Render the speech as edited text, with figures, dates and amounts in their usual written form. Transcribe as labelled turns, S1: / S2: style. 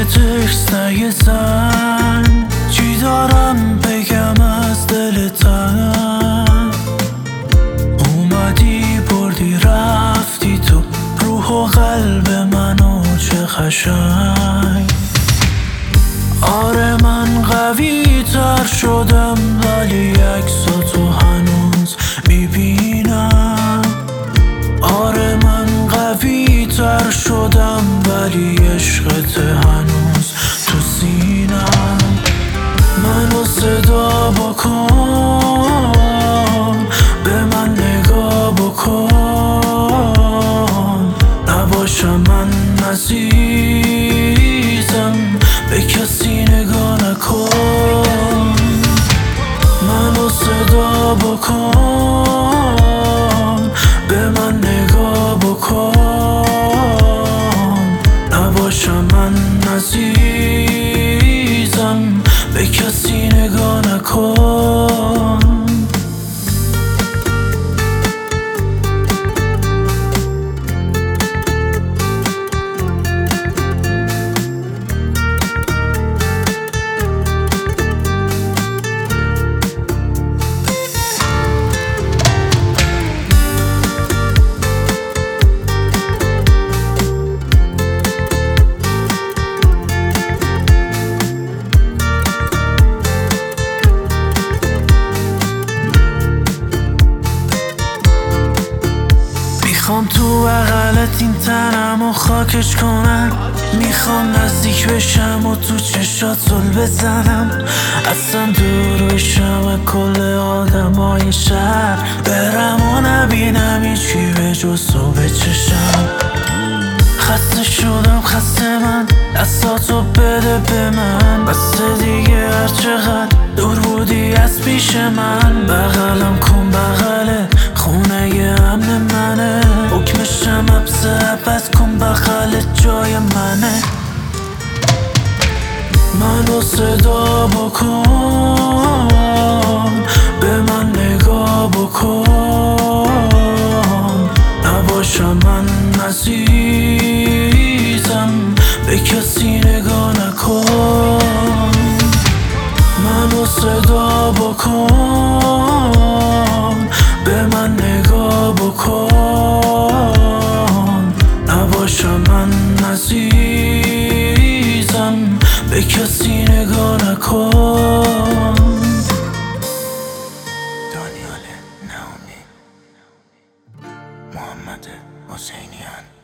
S1: تکست نگزن، چی دارم بگم از دل تنگ. اومدی بردی رفتی تو روح و قلب منو، چه قشنگ. آره من قوی تر شدم ولی عکساتو هنوز میبینم. آره من قوی تر شدم ولی عشقت هنوز تو سینم. منو صدا بکن، به من نگاه بکن، نباشم من عزیزم، به کسی نگاه نکن. منو صدا بکن، به من نگاه بکن، نباشم من عزیزم، به کسی نگاه نکن. میخوام تو بغلت این تنمو خاکش کنم، میخوام نزدیک بشم و تو چشات زل بزنم، اصلا دور بشم کل آدمای شهر، برم و نبینم هیچی به جز تو به چشم. خسته شدم خسته من، دستاتو بده به من، بس دیگه هر چقدر دور بودی از پیش من. بغلم کن بغله خونه امن منه، حکمشم حبس عبد کن بغلت جای منه. منو صدا بکن، به من نگاه بکن، نباشم من عزیزم، به کسی نگاه نکن. منو صدا بکن، به من نگاه بکن، نباشم من عزیزم، به کسی نگاه نکن. دانیال نامی، محمد حسینیان.